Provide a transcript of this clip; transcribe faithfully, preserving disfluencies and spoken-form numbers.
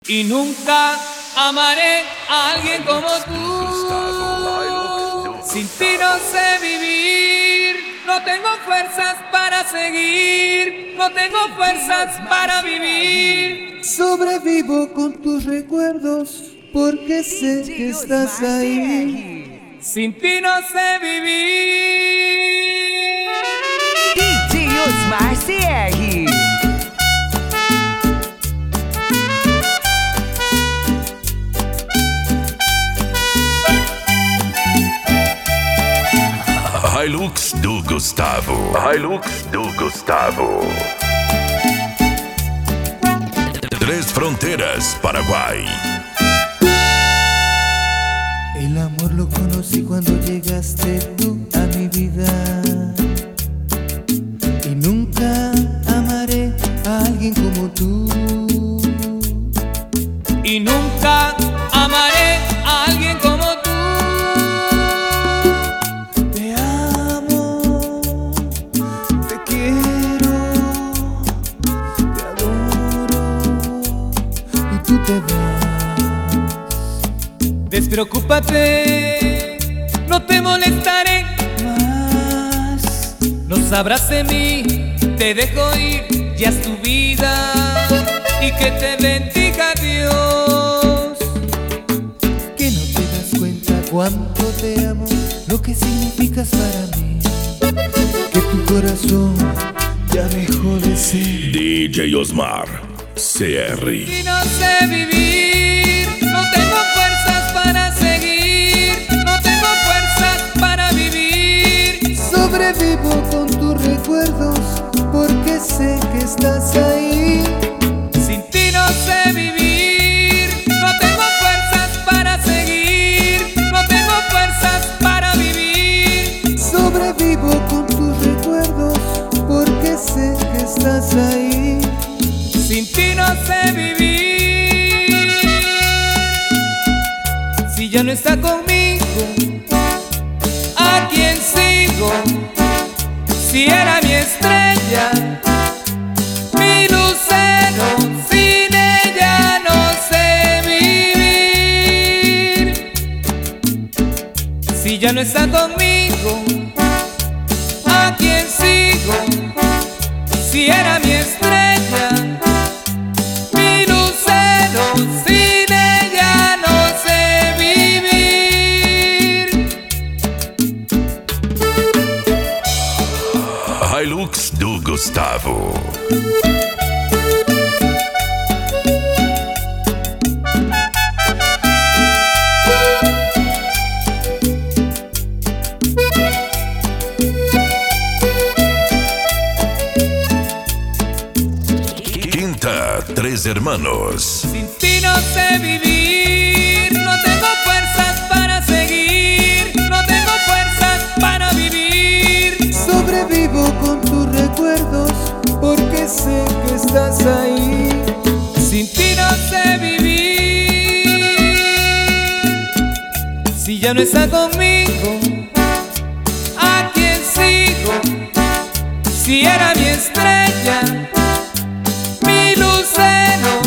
Y nunca amaré a alguien como tú. Sin ti no sé vivir, no tengo fuerzas para seguir, no tengo fuerzas para vivir. Sobrevivo con tus recuerdos porque sé que estás ahí. Sin ti no sé vivir. D J Osmar C R. Hilux do Gustavo. Hilux do Gustavo. Tres Fronteras, Paraguay. El amor lo conocí cuando llegaste tú a mi vida. Y nunca amaré a alguien como tú. Y nunca amaré a alguien como tú. Te amo, te quiero, te adoro y tú te vas. Despreocúpate, no te molestaré Más no sabrás de mí, te dejo ir, ya es tu vida. Y que te bendiga Dios. que no te das cuenta cuánto te amo, lo que significas para mí, que tu corazón ya dejó de ser. D J Osmar C R. Y no sé vivir, no tengo fuerzas para seguir, no tengo fuerzas para vivir. Sobrevivo con tus recuerdos porque sé que estás ahí. Sin ti no sé vivir, no tengo fuerzas para seguir, no tengo fuerzas para vivir. Sobrevivo con tus recuerdos porque sé que estás ahí. Sin ti no sé vivir. Si ya no está conmigo, ¿a quién sigo? Si era mi estrella, mi lucero, sin ella no sé vivir. Si ya no está conmigo, ¿a quién sigo? Si era mi estrella, mi lucero, sin ella no sé vivir. Hilux do Gustavo. Quinta, Tres Hermanos. Sin ti no sé vivir, no tengo fuerzas para seguir, no tengo fuerzas para vivir. Sobrevivo con tus recuerdos porque sé que estás ahí. Sin ti no sé vivir. Si ya no está conmigo, ¿a quién sigo? Si era mi estrella, mi lucero,